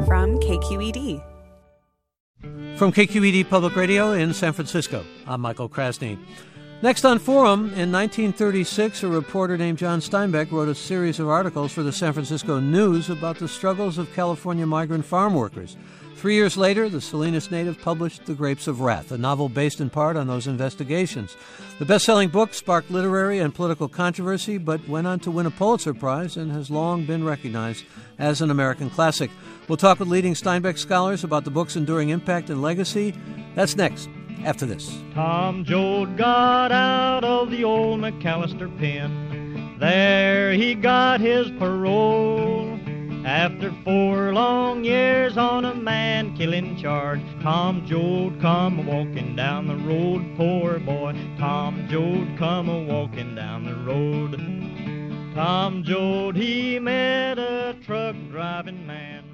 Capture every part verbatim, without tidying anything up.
from K Q E D. From K Q E D Public Radio in San Francisco, I'm Michael Krasny. Next on Forum, in nineteen thirty-six, a reporter named John Steinbeck wrote a series of articles for the San Francisco News about the struggles of California migrant farm workers. Three years later, the Salinas native published The Grapes of Wrath, a novel based in part on those investigations. The best-selling book sparked literary and political controversy, but went on to win a Pulitzer Prize and has long been recognized as an American classic. We'll talk with leading Steinbeck scholars about the book's enduring impact and legacy. That's next, after this. Tom Joad got out of the old McAllister pen. There he got his parole. After four long years on a man-killing charge, Tom Joad come a-walking down the road, poor boy. Tom Joad come a-walking down the road. Tom Joad, he met a truck-driving man.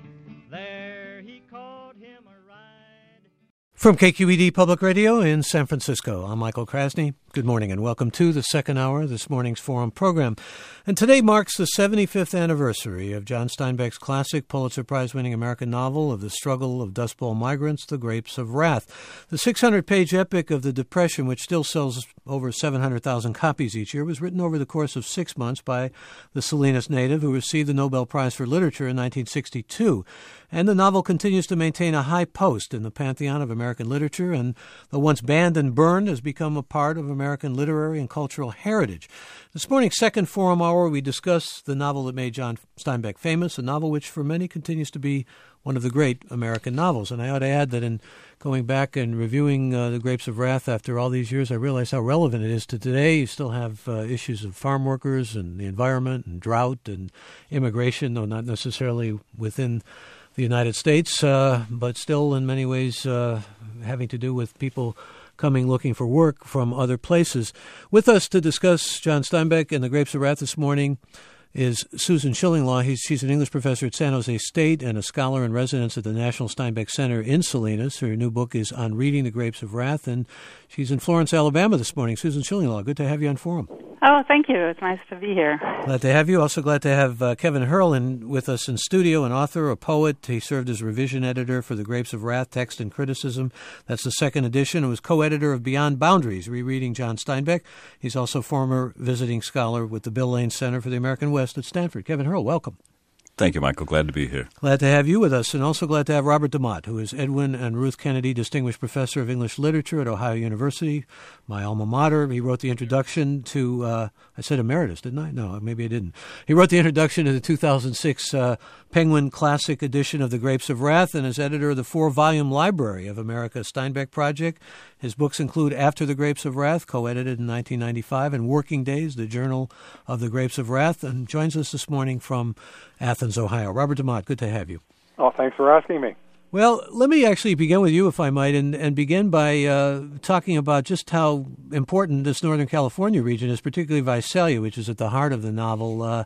There he caught him a ride. From K Q E D Public Radio in San Francisco, I'm Michael Krasny. Good morning and welcome to the second hour of this morning's Forum program. And today marks the seventy-fifth anniversary of John Steinbeck's classic Pulitzer Prize-winning American novel of the struggle of Dust Bowl migrants, The Grapes of Wrath. The six hundred page epic of the Depression, which still sells over seven hundred thousand copies each year, was written over the course of six months by the Salinas native who received the Nobel Prize for Literature in nineteen sixty-two. And the novel continues to maintain a high post in the pantheon of American literature, and though once banned and burned, has become a part of American literary and cultural heritage. This morning's second Forum Hour, we discuss the novel that made John Steinbeck famous, a novel which for many continues to be one of the great American novels. And I ought to add that in going back and reviewing uh, The Grapes of Wrath after all these years, I realize how relevant it is to today. You still have uh, issues of farm workers and the environment and drought and immigration, though not necessarily within the United States, uh, but still in many ways uh, having to do with people coming looking for work from other places. With us to discuss John Steinbeck and The Grapes of Wrath this morning is Susan Schillinglaw. He's, she's an English professor at San Jose State and a scholar in residence at the National Steinbeck Center in Salinas. Her new book is On Reading The Grapes of Wrath, and she's in Florence, Alabama this morning. Susan Schillinglaw, good to have you on Forum. Oh, thank you. It's nice to be here. Glad to have you. Also glad to have uh, Kevin Hurl in with us in studio, an author, a poet. He served as revision editor for The Grapes of Wrath, Text and Criticism. That's the second edition. And was co-editor of Beyond Boundaries, rereading John Steinbeck. He's also former visiting scholar with the Bill Lane Center for the American West at Stanford. Kevin Hurl, welcome. Thank you, Michael. Glad to be here. Glad to have you with us, and also glad to have Robert DeMott, who is Edwin and Ruth Kennedy Distinguished Professor of English Literature at Ohio University, my alma mater. He wrote the introduction to, uh, I said emeritus, didn't I? No, maybe I didn't. He wrote the introduction to the two thousand six uh, Penguin Classic edition of The Grapes of Wrath and is editor of the four-volume Library of America Steinbeck Project. His books include After the Grapes of Wrath, co-edited in nineteen ninety-five, and Working Days, the Journal of the Grapes of Wrath, and joins us this morning from Athens, Ohio. Robert DeMott, good to have you. Oh, thanks for asking me. Well, let me actually begin with you, if I might, and, and begin by uh, talking about just how important this Northern California region is, particularly Visalia, which is at the heart of the novel. Uh,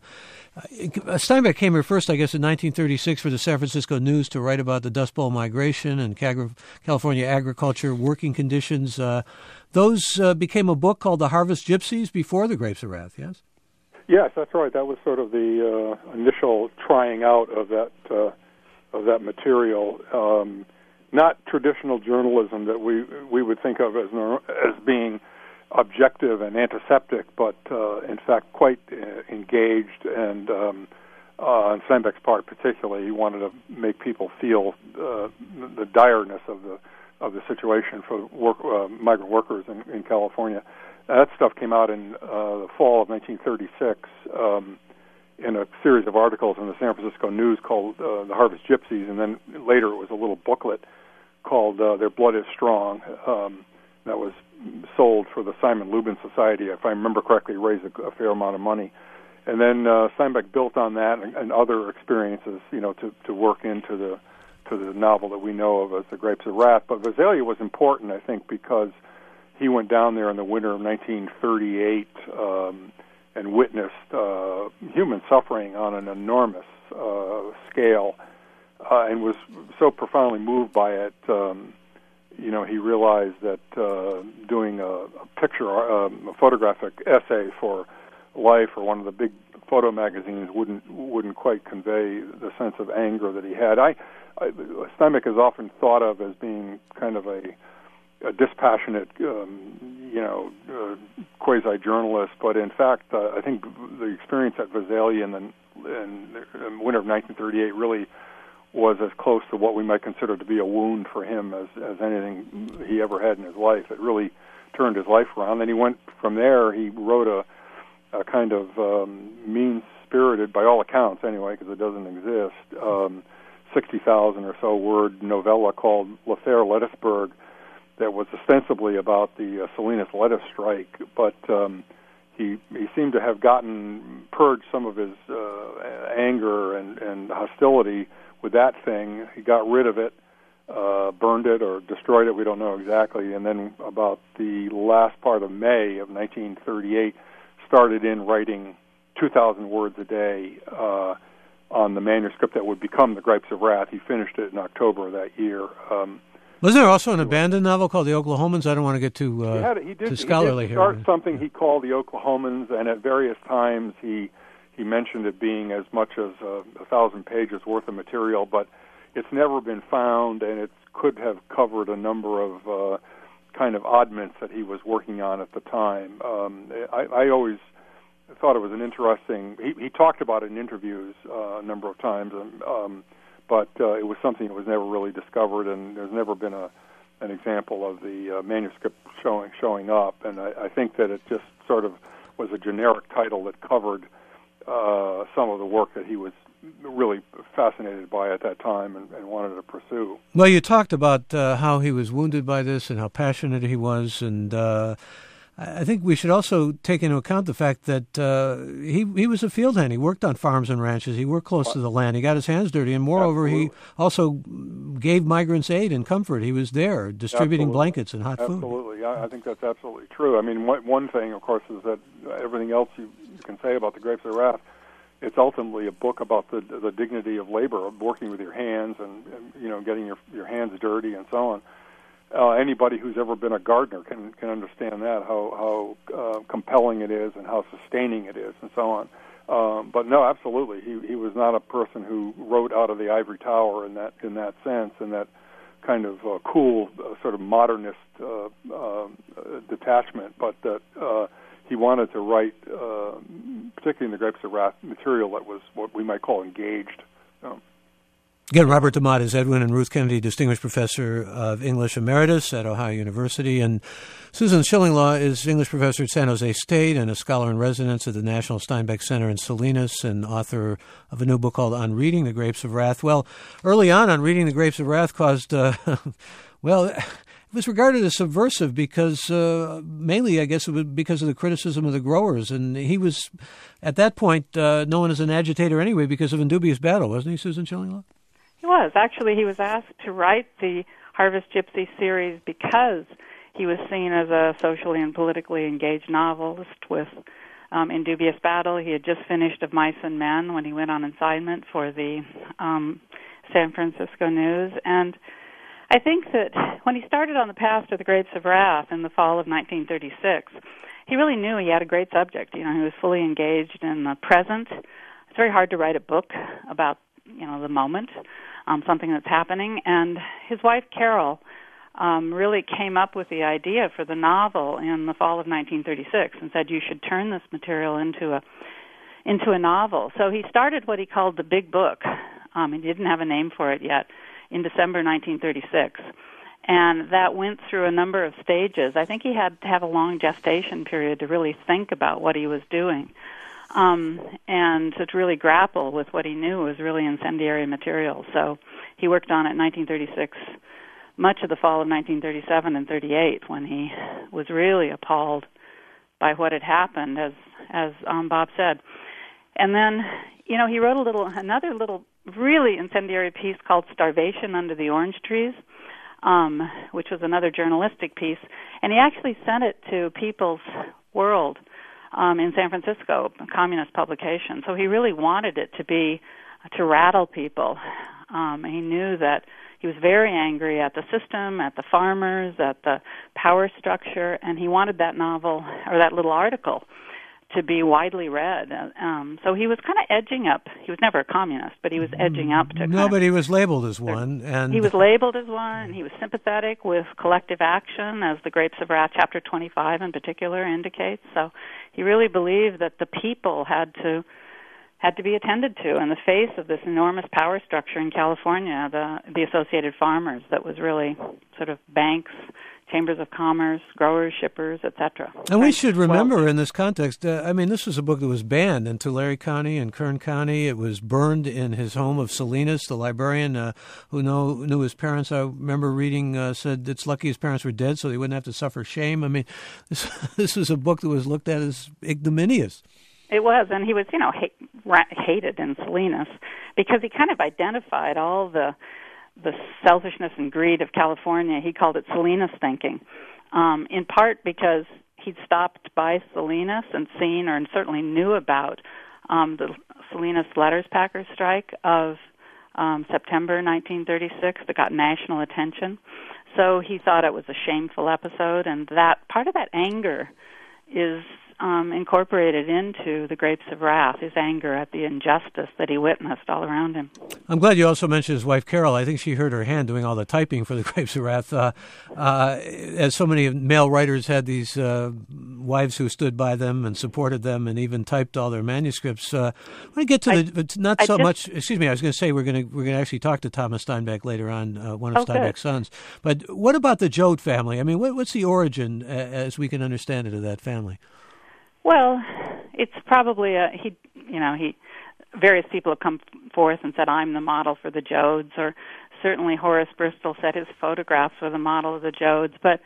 Steinbeck came here first, I guess, in nineteen thirty-six for the San Francisco News to write about the Dust Bowl migration and California agriculture working conditions. Uh, those uh, became a book called The Harvest Gypsies before The Grapes of Wrath, yes? Yes, that's right. That was sort of the uh, initial trying out of that uh, of that material. Um, not traditional journalism that we we would think of as as being objective and antiseptic, but uh, in fact quite uh, engaged. And um, uh, on Steinbeck's part, particularly, he wanted to make people feel uh, the direness of the of the situation for work, uh, migrant workers in, in California. That stuff came out in uh, the fall of nineteen thirty-six um, in a series of articles in the San Francisco News called uh, The Harvest Gypsies, and then later it was a little booklet called uh, Their Blood is Strong um, that was sold for the Simon Lubin Society. If I remember correctly, raised a, a fair amount of money. And then uh, Steinbeck built on that and, and other experiences, you know, to, to work into the to the novel that we know of as The Grapes of Wrath. But Visalia was important, I think, because he went down there in the winter of nineteen thirty-eight um, and witnessed uh, human suffering on an enormous uh, scale uh, and was so profoundly moved by it. Um, you know, he realized that uh, doing a, a picture, um, a photographic essay for Life or one of the big photo magazines wouldn't wouldn't quite convey the sense of anger that he had. I, I Steinbeck is often thought of as being kind of a, a dispassionate, um, you know, uh, quasi-journalist, but in fact, uh, I think the experience at Visalia in the, in the winter of nineteen thirty-eight really was as close to what we might consider to be a wound for him as, as anything he ever had in his life. It really turned his life around. Then he went from there. He wrote a, a kind of um, mean-spirited, by all accounts anyway, because it doesn't exist, um, sixty thousand or so word novella called L'Affaire Lettuceburg that was ostensibly about the uh, Salinas lettuce strike, but um, he he seemed to have gotten, purged some of his uh, anger and, and hostility with that thing. He got rid of it, uh, burned it or destroyed it, we don't know exactly, and then about the last part of May of nineteen thirty-eight started in writing two thousand words a day uh, on the manuscript that would become The Gripes of Wrath. He finished it in October of that year. Um, Wasn't there also an abandoned novel called The Oklahomans? I don't want to get too, uh, he had, he did, too scholarly he did start here. something he called The Oklahomans, and at various times he he mentioned it being as much as uh, a thousand pages worth of material, but it's never been found, and it could have covered a number of uh, kind of oddments that he was working on at the time. Um, I, I always thought it was an interesting... He, he talked about it in interviews uh, a number of times, and, um, but uh, it was something that was never really discovered, and there's never been a an example of the uh, manuscript showing showing up. And I, I think that it just sort of was a generic title that covered uh, some of the work that he was really fascinated by at that time and, and wanted to pursue. Well, you talked about uh, how he was wounded by this and how passionate he was, and uh, I think we should also take into account the fact that uh, he he was a field hand. He worked on farms and ranches. He worked close to the land. He got his hands dirty, and moreover, Absolutely. he also gave migrants aid and comfort. He was there distributing Absolutely. blankets and hot food. Absolutely. I, I think that's absolutely true. I mean, one, one thing, of course, is that everything else you, you can say about The Grapes of Wrath, it's ultimately a book about the the dignity of labor, of working with your hands and, and you know, getting your your hands dirty and so on. Uh, anybody who's ever been a gardener can can understand that, how how uh, compelling it is and how sustaining it is and so on. Um, but no, absolutely, he he was not a person who wrote out of the ivory tower in that in that sense, in that kind of uh, cool uh, sort of modernist uh, uh, detachment, but that uh, he wanted to write, uh, particularly in The Grapes of Wrath, material that was what we might call engaged. Um, Again, Robert DeMott is Edwin and Ruth Kennedy Distinguished Professor of English Emeritus at Ohio University, and Susan Schillinglaw is English Professor at San Jose State and a scholar in residence at the National Steinbeck Center in Salinas and author of a new book called On Reading the Grapes of Wrath. Well, early on, On Reading the Grapes of Wrath caused, uh, well, it was regarded as subversive because, uh, mainly, I guess, it was because of the criticism of the growers, and he was, at that point, uh, known as an agitator anyway because of Indubious Battle, wasn't he, Susan Schillinglaw? He was. Actually, he was asked to write the Harvest Gypsy series because he was seen as a socially and politically engaged novelist with um, Indubious Battle. He had just finished Of Mice and Men when he went on assignment for the um, San Francisco News. And I think that when he started on the path to The Grapes of Wrath in the fall of nineteen thirty-six, he really knew he had a great subject. You know, he was fully engaged in the present. It's very hard to write a book about, you know, the moment. Um, something that's happening, and his wife Carol um, really came up with the idea for the novel in the fall of nineteen thirty-six and said you should turn this material into a into a novel. So he started what he called the Big Book. Um, he didn't have a name for it yet in December nineteen thirty-six, and that went through a number of stages. I think he had to have a long gestation period to really think about what he was doing. Um, and to really grapple with what he knew was really incendiary material. So he worked on it in nineteen thirty-six, much of the fall of nineteen thirty-seven and thirty-eight, when he was really appalled by what had happened, as as um, Bob said. And then, you know, he wrote a little, another little really incendiary piece called Starvation Under the Orange Trees, um, which was another journalistic piece. And he actually sent it to People's World Um, in San Francisco, a communist publication. So he really wanted it to be, to rattle people. Um, he knew that he was very angry at the system, at the farmers, at the power structure, and he wanted that novel, or that little article, to be widely read. Um, so he was kind of edging up. He was never a communist, but he was edging up to. No, kind but of, he was labeled as one, and he was labeled as one. And he was sympathetic with collective action, as the Grapes of Wrath, chapter twenty-five in particular, indicates. So he really believed that the people had to had to be attended to in the face of this enormous power structure in California, the the Associated Farmers, that was really sort of banks, chambers of commerce, growers, shippers, et cetetera. And we should remember well, in this context, uh, I mean, this was a book that was banned in Tulare County and Kern County. It was burned in his home of Salinas. The librarian uh, who know, knew his parents, I remember reading, uh, said it's lucky his parents were dead so he wouldn't have to suffer shame. I mean, this, this was a book that was looked at as ignominious. It was, and he was, you know, hate, ra- hated in Salinas because he kind of identified all the the selfishness and greed of California. He called it Salinas thinking, um, in part because he'd stopped by Salinas and seen, or certainly knew about, um, the Salinas letters packers strike of um, September nineteen thirty-six that got national attention. So he thought it was a shameful episode, and that part of that anger is Um, incorporated into the Grapes of Wrath, his anger at the injustice that he witnessed all around him. I'm glad you also mentioned his wife, Carol. I think she hurt her hand doing all the typing for the Grapes of Wrath. Uh, uh, as so many male writers had these uh, wives who stood by them and supported them and even typed all their manuscripts. Uh, I want to get to I, the, but not I so just, much, excuse me, I was going to say we're going to we're going to actually talk to Thomas Steinbeck later on, uh, one of oh, Steinbeck's good. sons. But what about the Joad family? I mean, what, what's the origin, uh, as we can understand it, of that family? Well, it's probably a, he, you know, he, various people have come forth and said, I'm the model for the Joads, or certainly Horace Bristol said his photographs were the model of the Joads, but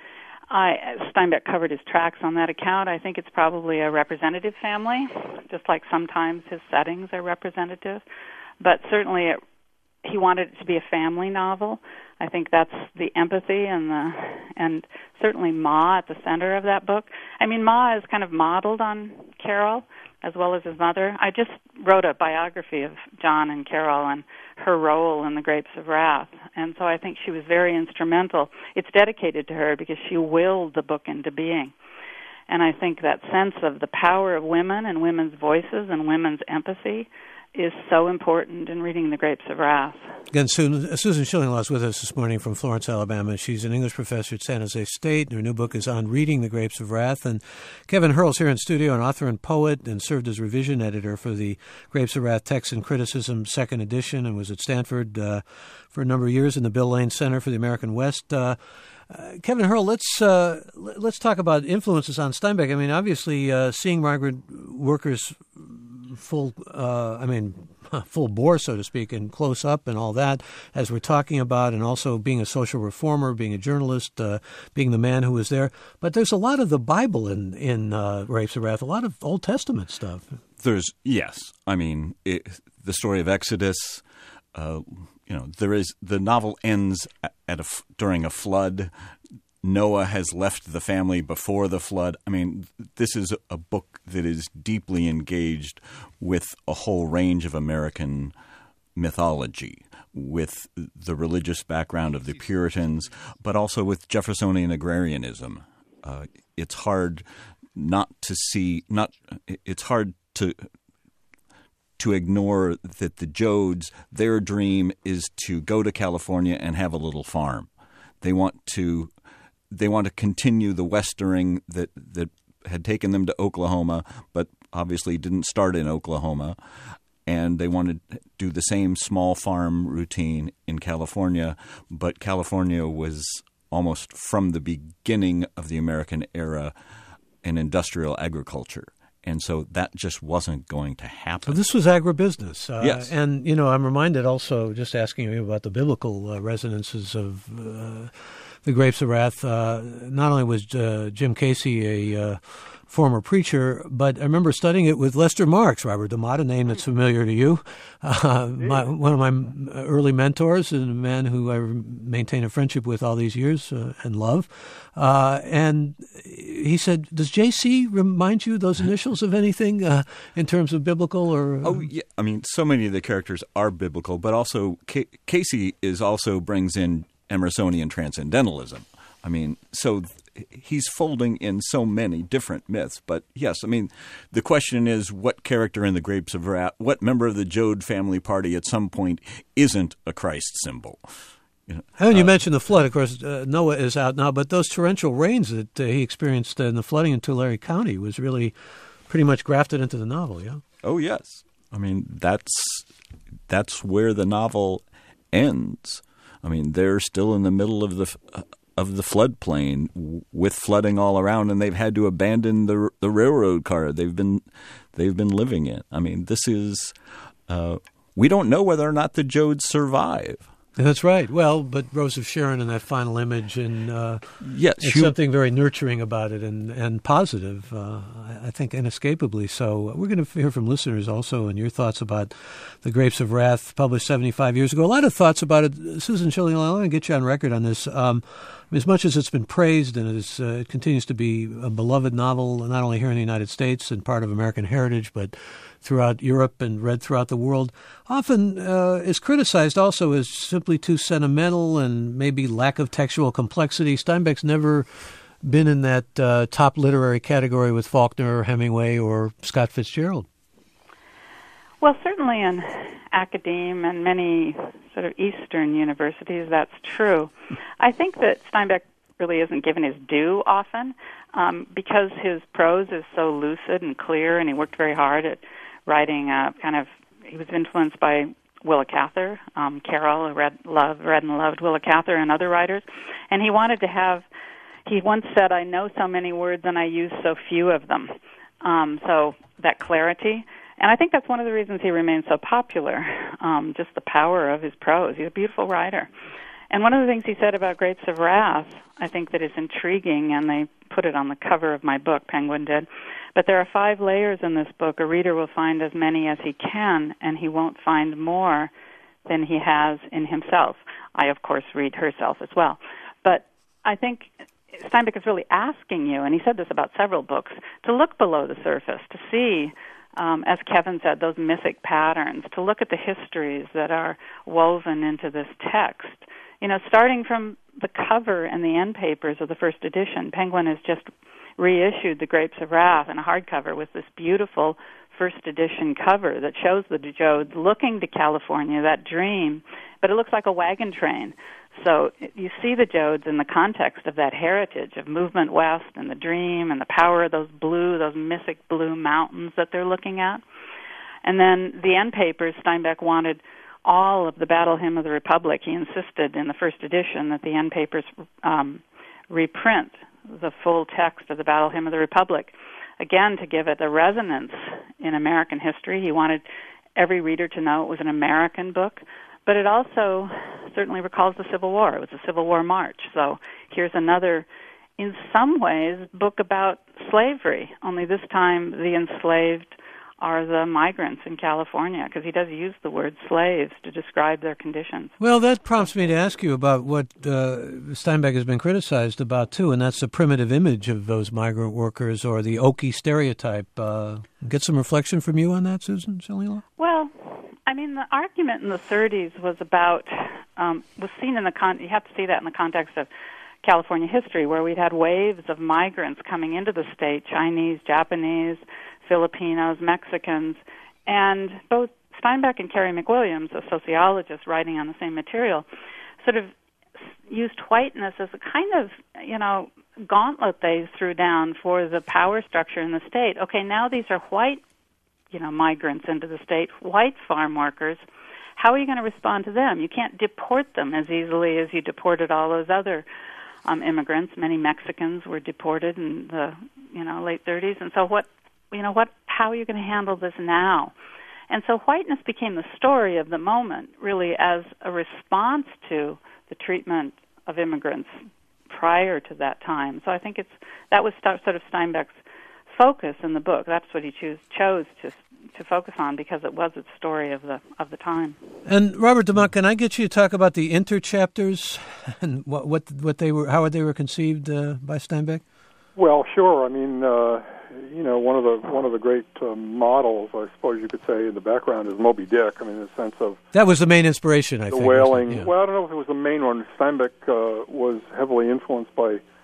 I, Steinbeck covered his tracks on that account. I think it's probably a representative family, just like sometimes his settings are representative, but certainly it, he wanted it to be a family novel. I think that's the empathy and the and certainly Ma at the center of that book. I mean, Ma is kind of modeled on Carol as well as his mother. I just wrote a biography of John and Carol and her role in the Grapes of Wrath, and so I think she was very instrumental. It's dedicated to her because she willed the book into being. And I think that sense of the power of women and women's voices and women's empathy is so important in reading the Grapes of Wrath. Again, Susan, Susan Schillinglaw is with us this morning from Florence, Alabama. She's an English professor at San Jose State, and her new book is on reading the Grapes of Wrath. And Kevin Hurl's here in studio, an author and poet, and served as revision editor for the Grapes of Wrath Text and Criticism second edition, and was at Stanford uh, for a number of years in the Bill Lane Center for the American West. Uh, Uh, Kevin Hurl, let's uh, let's talk about influences on Steinbeck. I mean, obviously, uh, seeing migrant workers full, uh, I mean, full bore, so to speak, and close up and all that, as we're talking about, and also being a social reformer, being a journalist, uh, being the man who was there. But there's a lot of the Bible in in uh, Grapes of Wrath, a lot of Old Testament stuff. There's yes, I mean it, the story of Exodus. Uh, You know, there is the novel ends at a during a flood. Noah has left the family before the flood. I mean, this is a book that is deeply engaged with a whole range of American mythology, with the religious background of the Puritans, but also with Jeffersonian agrarianism. Uh, it's hard not to see not. It's hard to. to ignore that the Joads, their dream is to go to California and have a little farm. They want to they want to continue the westering that, that had taken them to Oklahoma, but obviously didn't start in Oklahoma. And they want to do the same small farm routine in California, but California was almost from the beginning of the American era an industrial agriculture. And so that just wasn't going to happen. Well, this was agribusiness. Uh, yes. And, you know, I'm reminded also, just asking you about the biblical uh, resonances of uh, the Grapes of Wrath. Uh, not only was uh, Jim Casey a uh, former preacher, but I remember studying it with Lester Marks, Robert DeMott, a name that's familiar to you. Uh, my, one of my early mentors and a man who I maintain a friendship with all these years uh, and love. Uh, and he said, does J C remind you, those initials, of anything uh, in terms of biblical? Or? Oh, yeah. I mean, so many of the characters are biblical, but also C- Casey is also brings in Emersonian transcendentalism. I mean, so he's folding in so many different myths. But yes, I mean, the question is, what character in the Grapes of Wrath, what member of the Joad family party at some point isn't a Christ symbol? You know, and you uh, mentioned the flood. Of course, uh, Noah is out now, but those torrential rains that uh, he experienced in the flooding in Tulare County was really pretty much grafted into the novel, yeah? Oh, yes. I mean, that's that's where the novel ends. I mean, they're still in the middle of the of the floodplain with flooding all around, and they've had to abandon the the railroad car they've been they've been living in. I mean, this is uh, we don't know whether or not the Joads survive. That's right. Well, but Rose of Sharon in that final image, and uh, yes, there's you, something very nurturing about it and, and positive, uh, I think inescapably so. We're going to hear from listeners also and your thoughts about The Grapes of Wrath, published seventy-five years ago. A lot of thoughts about it. Susan Schilling, I want to get you on record on this. Um, as much as it's been praised and it, is, uh, it continues to be a beloved novel, not only here in the United States and part of American heritage, but throughout Europe and read throughout the world, often uh, is criticized also as simply too sentimental and maybe lack of textual complexity. Steinbeck's never been in that uh, top literary category with Faulkner, Hemingway, or Scott Fitzgerald. Well, certainly in academia and many sort of Eastern universities, that's true. I think that Steinbeck really isn't given his due often um, because his prose is so lucid and clear, and he worked very hard at writing uh, kind of, he was influenced by Willa Cather, um, Carroll, who read, loved, read and loved Willa Cather and other writers, and he wanted to have, he once said, I know so many words and I use so few of them. Um, so that clarity. And I think that's one of the reasons he remains so popular, um, just the power of his prose. He's a beautiful writer. And one of the things he said about Grapes of Wrath, I think that is intriguing, and they put it on the cover of my book, Penguin did, but there are five layers in this book. A reader will find as many as he can, and he won't find more than he has in himself. I, of course, read herself as well. But I think Steinbeck is really asking you, and he said this about several books, to look below the surface, to see, um, as Kevin said, those mythic patterns, to look at the histories that are woven into this text. You know, starting from the cover and the end papers of the first edition, Penguin has just reissued The Grapes of Wrath in a hardcover with this beautiful first edition cover that shows the Joads looking to California, that dream, but it looks like a wagon train. So you see the Joads in the context of that heritage of movement west and the dream and the power of those blue, those mythic blue mountains that they're looking at. And then the end papers, Steinbeck wanted all of the Battle Hymn of the Republic. He insisted in the first edition that the end papers um, reprint the full text of the Battle Hymn of the Republic, again, to give it a resonance in American history. He wanted every reader to know it was an American book, but it also certainly recalls the Civil War. It was a Civil War march. So here's another, in some ways, book about slavery, only this time the enslaved are the migrants in California, because he does use the word slaves to describe their conditions. Well, that prompts me to ask you about what uh, Steinbeck has been criticized about, too, and that's the primitive image of those migrant workers or the Okie stereotype. Uh, get some reflection from you on that, Susan Schilling? Well, I mean, the argument in the thirties was about, um, was seen in the, con- you have to see that in the context of California history, where we'd had waves of migrants coming into the state, Chinese, Japanese, Filipinos, Mexicans, and both Steinbeck and Carey McWilliams, a sociologist writing on the same material, sort of used whiteness as a kind of, you know, gauntlet they threw down for the power structure in the state. Okay, now these are white, you know, migrants into the state, white farm workers. How are you going to respond to them? You can't deport them as easily as you deported all those other um, immigrants. Many Mexicans were deported in the, you know, late thirties, and so what? You know, what? How are you going to handle this now? And so whiteness became the story of the moment, really, as a response to the treatment of immigrants prior to that time. So I think it's that was sort of Steinbeck's focus in the book. That's what he choose, chose to to focus on, because it was its story of the of the time. And Robert DeMont, can I get you to talk about the interchapters and what what, what they were, how they were conceived uh, by Steinbeck? Well, sure. I mean, uh, you know, one of the one of the great uh, models, I suppose you could say, in the background is Moby Dick. I mean, in the sense of that was the main inspiration. I the think whaling. Yeah. Well, I don't know if it was the main one. Steinbeck uh, was heavily influenced by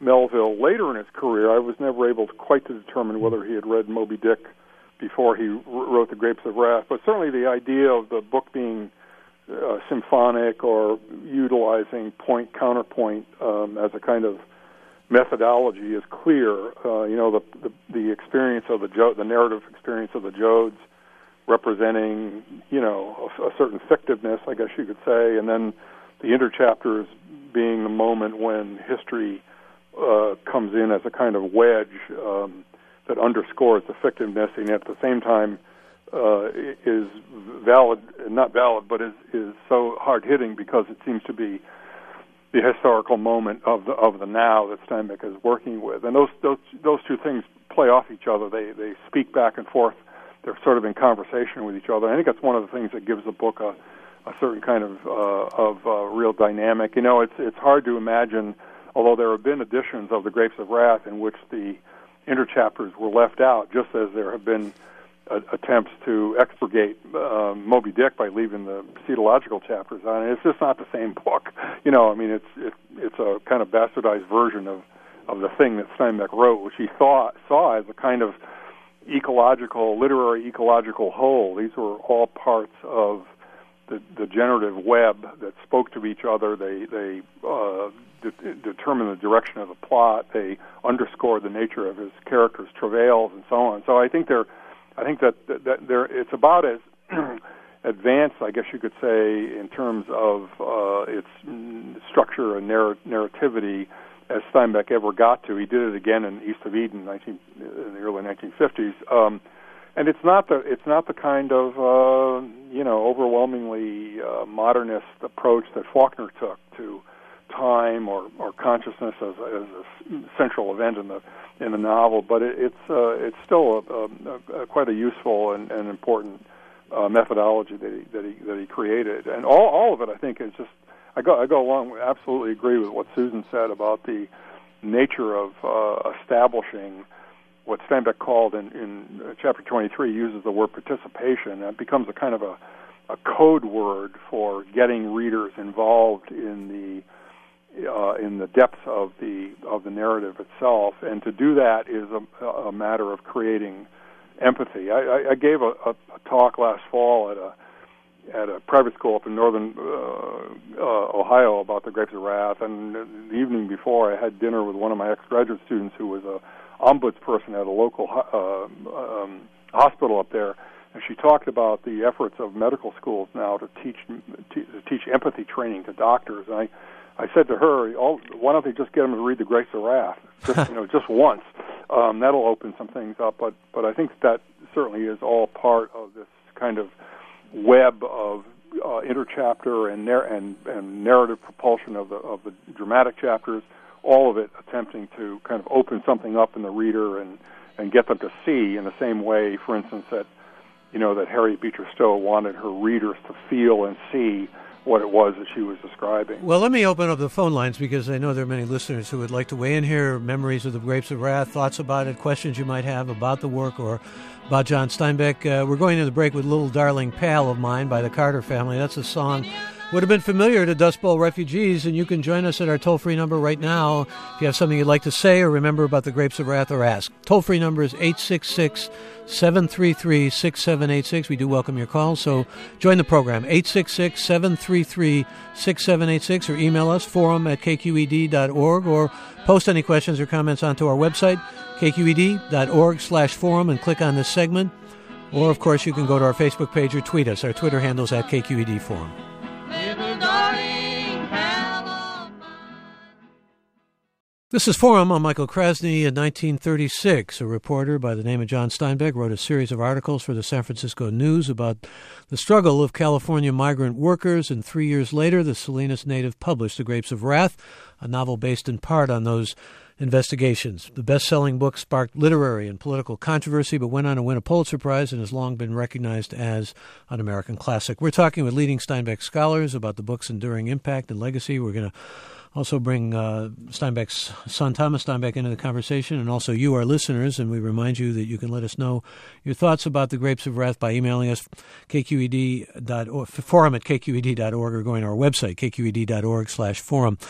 Melville later in his career. I was never able to quite to determine whether he had read Moby Dick before he wrote The Grapes of Wrath, but certainly the idea of the book being uh, symphonic or utilizing point-counterpoint um, as a kind of methodology is clear. Uh, you know, the, the the experience of the jo- the narrative experience of the Joads representing, you know, a, a certain fictiveness, I guess you could say, and then the interchapters being the moment when history uh, comes in as a kind of wedge um, that underscores the fictiveness, and at the same time uh, is valid, not valid, but is, is so hard-hitting because it seems to be the historical moment of the of the now that Steinbeck is working with. And those those those two things play off each other. They they speak back and forth. They're sort of in conversation with each other. I think that's one of the things that gives the book a, a certain kind of uh, of uh, real dynamic. You know, it's it's hard to imagine, although there have been editions of The Grapes of Wrath in which the interchapters were left out, just as there have been uh, attempts to expurgate uh, Moby Dick by leaving the pseudological chapters on it. It's just not the same book. You know, I mean, it's it, it's a kind of bastardized version of, of the thing that Steinbeck wrote, which he thought saw as a kind of ecological, literary ecological whole. These were all parts of the, the generative web that spoke to each other. They they uh, de- determined the direction of the plot. They underscored the nature of his characters' travails and so on. So I think they're, I think that that, that they're, it's about as advanced, I guess you could say, in terms of uh, its structure and narr- narrativity as Steinbeck ever got to. He did it again in East of Eden, nineteen, in the early nineteen fifties, um, and it's not the it's not the kind of uh, you know overwhelmingly uh, modernist approach that Faulkner took to time or, or consciousness as, as a central event in the in the novel. But it, it's uh, it's still a, a, a quite a useful and, and important uh, methodology that he that he that he created, and all all of it I think is just. I go I go along. Absolutely agree with what Susan said about the nature of uh, establishing what Steinbeck called in, in chapter twenty-three uses the word participation. It becomes a kind of a, a code word for getting readers involved in the uh, in the depths of the of the narrative itself. And to do that is a, a matter of creating empathy. I, I, I gave a, a, a talk last fall at a at a private school up in northern uh, uh, Ohio about The Grapes of Wrath, and the evening before I had dinner with one of my ex-graduate students who was a ombudsperson at a local uh, um, hospital up there, and she talked about the efforts of medical schools now to teach to teach empathy training to doctors. And I, I said to her, oh, why don't they just get them to read The Grapes of Wrath, just you know, just once? Um, that'll open some things up. But but I think that certainly is all part of this kind of web of uh, interchapter and, nar- and and narrative propulsion of the of the dramatic chapters, all of it attempting to kind of open something up in the reader and, and get them to see in the same way, for instance, that you know that Harriet Beecher Stowe wanted her readers to feel and see what it was that she was describing. Well, let me open up the phone lines because I know there are many listeners who would like to weigh in here, memories of The Grapes of Wrath, thoughts about it, questions you might have about the work or about John Steinbeck. Uh, we're going to the break with Little Darling Pal of Mine by the Carter Family. That's a song would have been familiar to Dust Bowl refugees, and you can join us at our toll-free number right now if you have something you'd like to say or remember about The Grapes of Wrath or ask. Toll-free number is eight six six, seven three three, six seven eight six. We do welcome your calls, so join the program, eight six six, seven three three, six seven eight six, or email us, forum at k q e d dot org, or post any questions or comments onto our website, k q e d dot org slash forum, and click on this segment. Or, of course, you can go to our Facebook page or tweet us. Our Twitter handle is at K Q E D Forum. This is Forum. I'm Michael Krasny. In nineteen thirty-six, a reporter by the name of John Steinbeck wrote a series of articles for the San Francisco News about the struggle of California migrant workers, and three years later, the Salinas native published The Grapes of Wrath, a novel based in part on those investigations. The best-selling book sparked literary and political controversy, but went on to win a Pulitzer Prize and has long been recognized as an American classic. We're talking with leading Steinbeck scholars about the book's enduring impact and legacy. We're going to also bring uh, Steinbeck's son, Thomas Steinbeck, into the conversation, and also you, our listeners, and we remind you that you can let us know your thoughts about The Grapes of Wrath by emailing us, k q e d dot org, forum at k q e d dot org, or going to our website, k q e d dot org slash forum.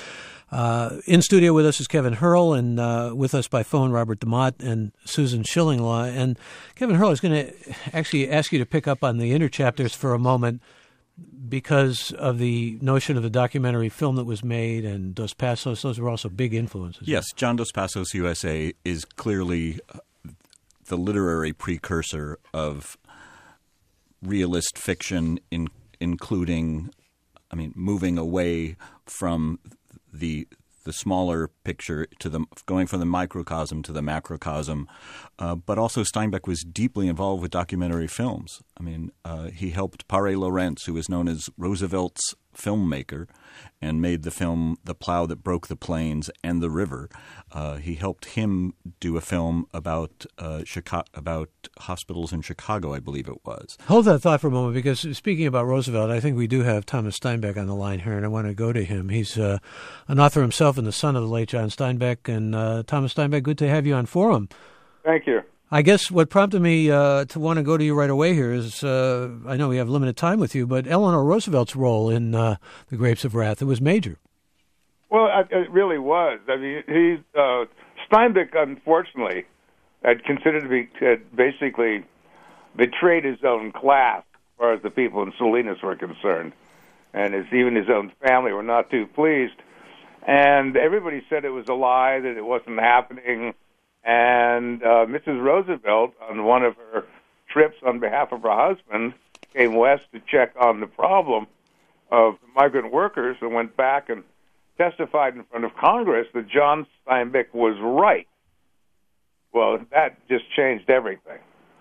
Uh, in studio with us is Kevin Hurl, and uh, with us by phone, Robert DeMott and Susan Schillinglaw. And Kevin Hurl is going to actually ask you to pick up on the inner chapters for a moment because of the notion of the documentary film that was made and Dos Passos. Those were also big influences. Yes, John Dos Passos U S A is clearly the literary precursor of realist fiction, in, including, I mean, moving away from the the smaller picture to the going from the microcosm to the macrocosm, uh, but also Steinbeck was deeply involved with documentary films. I mean, uh, he helped Pare Lorentz, who is known as Roosevelt's filmmaker, and made the film The Plow That Broke the Plains and the River. Uh, he helped him do a film about uh, Chicago, about hospitals in Chicago, I believe it was. Hold that thought for a moment, because speaking about Roosevelt, I think we do have Thomas Steinbeck on the line here, and I want to go to him. He's uh, an author himself and the son of the late John Steinbeck. And uh, Thomas Steinbeck, good to have you on Forum. Thank you. I guess what prompted me uh, to want to go to you right away here is, uh, I know we have limited time with you, but Eleanor Roosevelt's role in uh, The Grapes of Wrath, it was major. Well, it really was. I mean, he uh, Steinbeck, unfortunately, had considered to be had basically betrayed his own class as far as the people in Salinas were concerned, and his, even his own family were not too pleased. And everybody said it was a lie, that it wasn't happening. And uh, Missus Roosevelt, on one of her trips on behalf of her husband, came west to check on the problem of the migrant workers and went back and testified in front of Congress that John Steinbeck was right. Well, that just changed everything.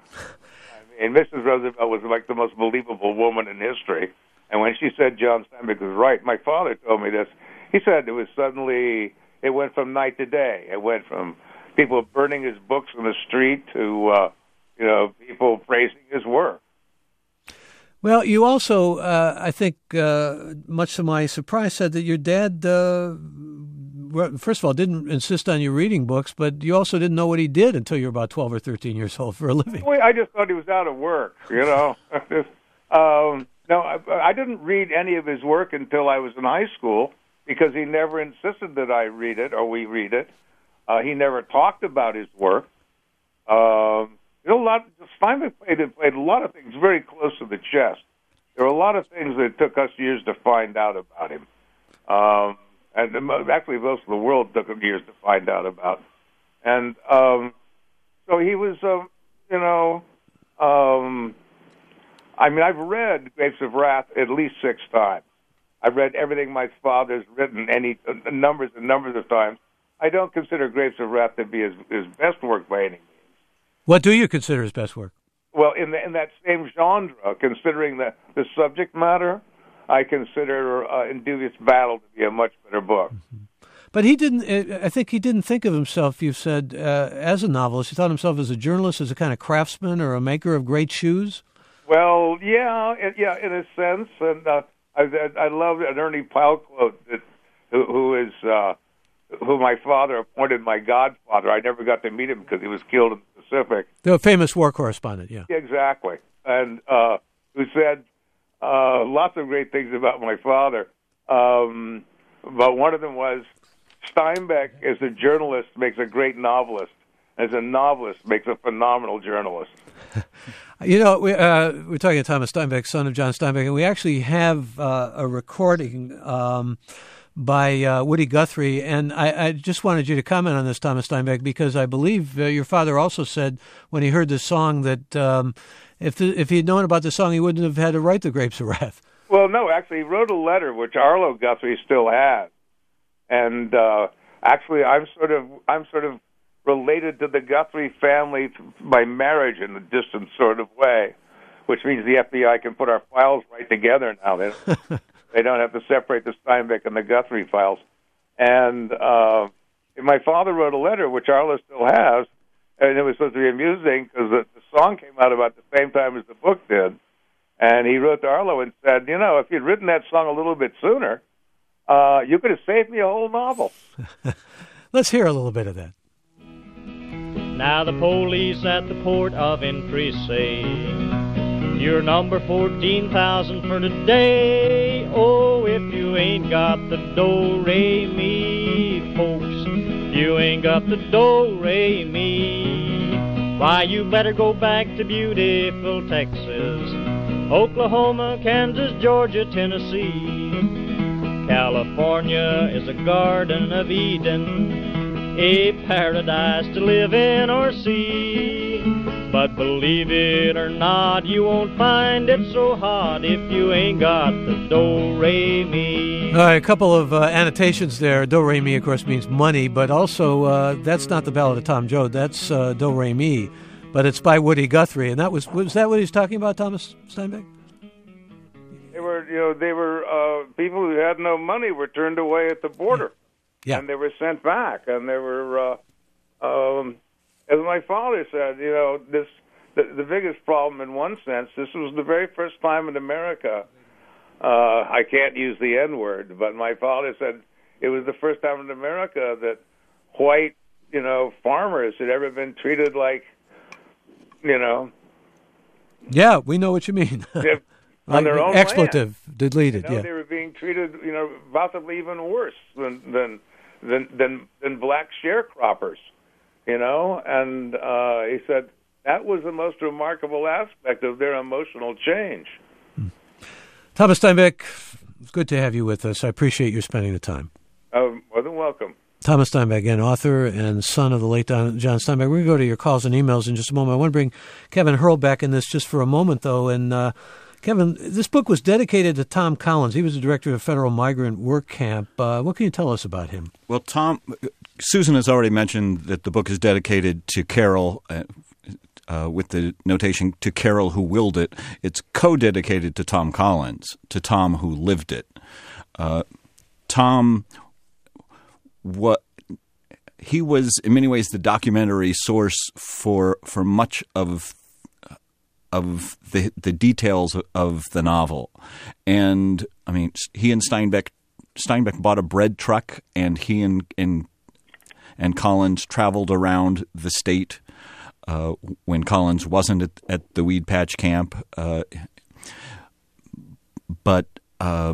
I mean, Missus Roosevelt was like the most believable woman in history. And when she said John Steinbeck was right, my father told me this. He said it was suddenly, it went from night to day. It went from people burning his books in the street to, uh, you know, people praising his work. Well, you also, uh, I think, uh, much to my surprise, said that your dad, uh, first of all, didn't insist on you reading books, but you also didn't know what he did until you were about twelve or thirteen years old for a living. Well, I just thought he was out of work, you know. um, no, I, I didn't read any of his work until I was in high school because he never insisted that I read it or we read it. Uh, he never talked about his work. Um, you know, a lot. Steinbeck played, played a lot of things very close to the chest. There were a lot of things that took us years to find out about him, um, and actually most of the world took years to find out about. And um, so he was, uh, you know, um, I mean, I've read Grapes of Wrath at least six times. I've read everything my father's written, any uh, numbers and numbers of times. I don't consider Grapes of Wrath to be his, his best work by any means. What do you consider his best work? Well, in the, in that same genre, considering the, the subject matter, I consider uh, Indubious Battle to be a much better book. Mm-hmm. But he didn't, I think he didn't think of himself, you've said, uh, as a novelist. He thought himself as a journalist, as a kind of craftsman or a maker of great shoes? Well, yeah, yeah, in a sense. And uh, I, I love an Ernie Pyle quote that, who, who is... Uh, who my father appointed my godfather. I never got to meet him because he was killed in the Pacific. The famous war correspondent, yeah. Exactly. And uh, who said uh, lots of great things about my father. Um, but one of them was, Steinbeck, as a journalist, makes a great novelist. As a novelist, makes a phenomenal journalist. You know, we, uh, we're talking to Thomas Steinbeck, son of John Steinbeck, and we actually have uh, a recording um, by uh, Woody Guthrie, and I, I just wanted you to comment on this, Thomas Steinbeck, because I believe uh, your father also said when he heard this song that um, if the, if he had known about the song, he wouldn't have had to write The Grapes of Wrath. Well, no, actually, he wrote a letter, which Arlo Guthrie still has, and uh, actually, I'm sort of I'm sort of related to the Guthrie family by marriage in a distant sort of way, which means the F B I can put our files right together now. They They don't have to separate the Steinbeck and the Guthrie files. And uh, my father wrote a letter, which Arlo still has, and it was supposed to be amusing because the, the song came out about the same time as the book did. And he wrote to Arlo and said, you know, if you'd written that song a little bit sooner, uh, you could have saved me a whole novel. Let's hear a little bit of that. Now the police at the port of entry say you're number fourteen thousand for today. Oh, if you ain't got the do-re-mi, you ain't got the do-re-mi. Why, you better go back to beautiful Texas, Oklahoma, Kansas, Georgia, Tennessee. California is a garden of Eden, a paradise to live in or see. But believe it or not, you won't find it so hot if you ain't got the do-re-mi. All right, a couple of uh, annotations there. Do-re-mi, of course, means money, but also uh, that's not the Ballad of Tom Joad. That's uh, Do-re-mi, but it's by Woody Guthrie. And that was was that what he's talking about, Thomas Steinbeck? They were, you know, they were uh, people who had no money were turned away at the border, yeah. and they were sent back, and they were. Uh, um, As my father said, you know, this the, the biggest problem in one sense, this was the very first time in America, uh, I can't use the N-word, but my father said it was the first time in America that white, you know, farmers had ever been treated like, you know. Yeah, we know what you mean. on like their own expletive, land. deleted, You know, yeah. they were being treated, you know, possibly even worse than than than than, than black sharecroppers. You know, and uh, he said that was the most remarkable aspect of their emotional change. Hmm. Thomas Steinbeck, it's good to have you with us. I appreciate you spending the time. Uh, more than welcome. Thomas Steinbeck, again, author and son of the late John Steinbeck. We're going to go to your calls and emails in just a moment. I want to bring Kevin Hurl back in this just for a moment, though. And uh, Kevin, this book was dedicated to Tom Collins. He was the director of a federal migrant work camp. Uh, what can you tell us about him? Well, Tom, Susan has already mentioned that the book is dedicated to Carol, uh, uh, with the notation to Carol who willed it. It's co-dedicated to Tom Collins, to Tom who lived it. Uh, Tom, what he was in many ways the documentary source for for much of of the the details of the novel, and I mean he and Steinbeck Steinbeck bought a bread truck, and he and and and Collins traveled around the state uh, when Collins wasn't at, at the Weed Patch Camp, uh, but uh,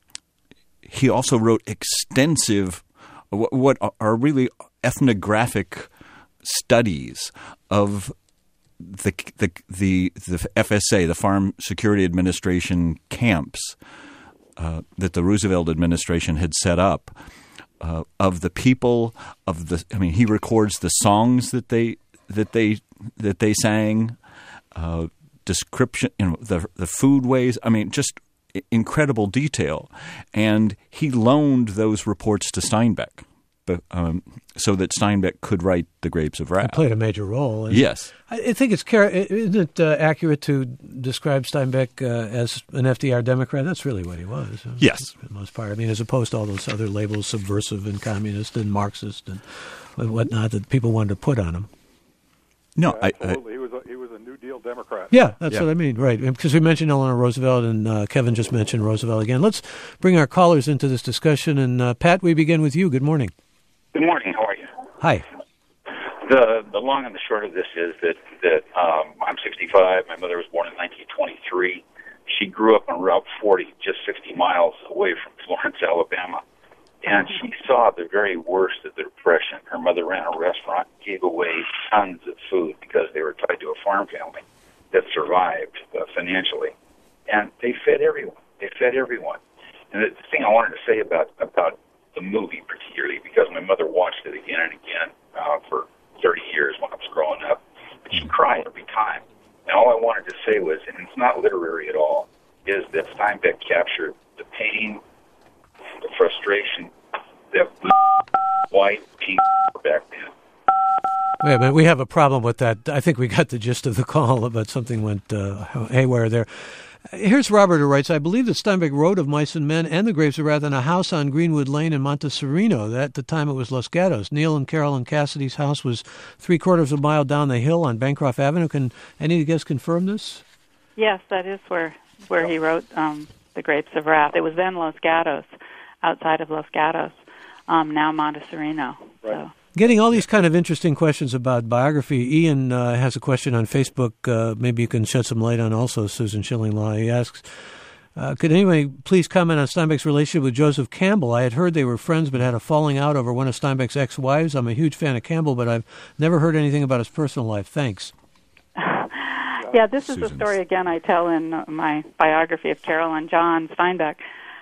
he also wrote extensive what, what are really ethnographic studies of the the the the F S A, the Farm Security Administration camps uh, that the Roosevelt administration had set up, uh, of the people of the. I mean, he records the songs that they that they that they sang, uh, description, you know, the the foodways. I mean, just incredible detail, and he loaned those reports to Steinbeck. But, um, so that Steinbeck could write The Grapes of Wrath. It played a major role. Yes. I think it's isn't it uh, accurate to describe Steinbeck uh, as an F D R Democrat? That's really what he was. Yes. For the most part. I mean, as opposed to all those other labels, subversive and communist and Marxist and whatnot that people wanted to put on him. No, yeah, I, absolutely. I, he was a, he was a New Deal Democrat. Yeah, that's yeah. what I mean, right? Because we mentioned Eleanor Roosevelt, and uh, Kevin just mentioned Roosevelt again. Let's bring our callers into this discussion. And uh, Pat, we begin with you. Good morning. Good morning. How are you? Hi. The the long and the short of this is that that um, I'm sixty-five. My mother was born in nineteen twenty-three. She grew up on Route forty, just sixty miles away from Florence, Alabama, and she saw the very worst of the Depression. Her mother ran a restaurant, gave away tons of food because they were tied to a farm family that survived uh, financially, and they fed everyone. They fed everyone. And the thing I wanted to say about about the movie particularly, because my mother watched it again and again uh, for thirty years when I was growing up, but she cried every time. And all I wanted to say was, and it's not literary at all, is that Steinbeck captured the pain, the frustration that white people back then. Wait a minute, we have a problem with that. I think we got the gist of the call, but something went uh, haywire there. Here's Robert who writes, I believe that Steinbeck wrote of Mice and Men and The Grapes of Wrath in a house on Greenwood Lane in Monteserino. That, at the time it was Los Gatos. Neil and Carolyn Cassidy's house was three-quarters of a mile down the hill on Bancroft Avenue. Can any of you guys confirm this? Yes, that is where where he wrote um, The Grapes of Wrath. It was then Los Gatos, outside of Los Gatos, um, now Monteserino. Right. So. Getting all these kind of interesting questions about biography. Ian uh, has a question on Facebook. Uh, maybe you can shed some light on also, Susan Schilling-Law. He asks, Uh, could anybody please comment on Steinbeck's relationship with Joseph Campbell? I had heard they were friends but had a falling out over one of Steinbeck's ex-wives. I'm a huge fan of Campbell, but I've never heard anything about his personal life. Thanks. Yeah, this is Susan's. a story, again, I tell in my biography of Carol and John Steinbeck.